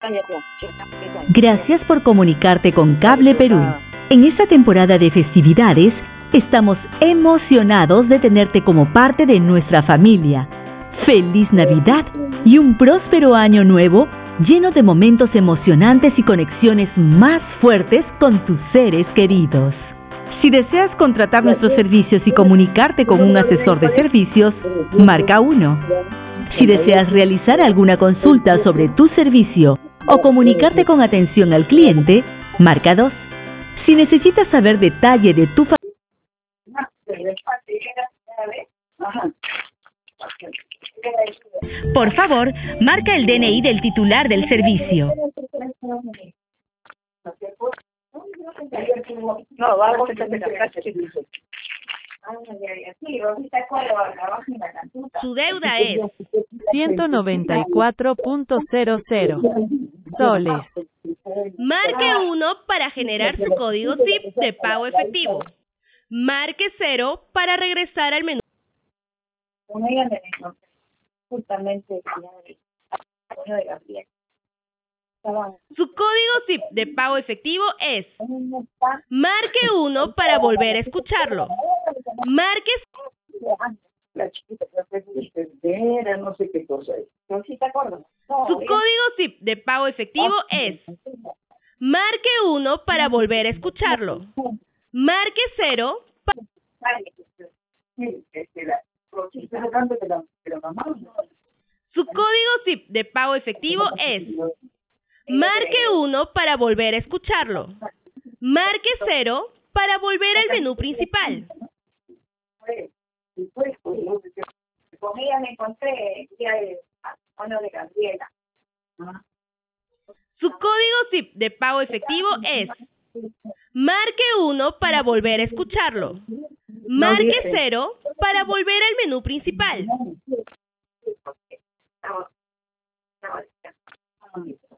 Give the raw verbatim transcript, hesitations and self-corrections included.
Gracias por comunicarte con Cable Perú. En esta temporada de festividades, estamos emocionados de tenerte como parte de nuestra familia. ¡Feliz Navidad y un próspero año nuevo lleno de momentos emocionantes y conexiones más fuertes con tus seres queridos! Si deseas contratar nuestros servicios y comunicarte con un asesor de servicios, marca uno. Si deseas realizar alguna consulta sobre tu servicio o comunicarte con atención al cliente, marca dos. Si necesitas saber detalle de tu familia, por favor, marca el D N I del titular del servicio. No, vamos a tener Su deuda es ciento noventa y cuatro punto cero cero soles. Marque uno para generar su código S I P de pago efectivo. Marque cero para regresar al menú. Una ella me dijo, justamente de Gabriel. Su código S I P de pago efectivo es marque uno para volver a escucharlo. Marque la chiquita que no sé qué cosa es. ¿No sí te acuerdas? No, Su código S I P de pago efectivo es marque uno para volver a escucharlo. Marque cero para... Su código S I P de pago efectivo es marque uno para volver a escucharlo. Marque cero para volver al menú principal. Con ella me encontré el día de uno de Gabriela. Su código S I P de pago efectivo es marque uno para volver a escucharlo. Marque cero para volver al menú principal.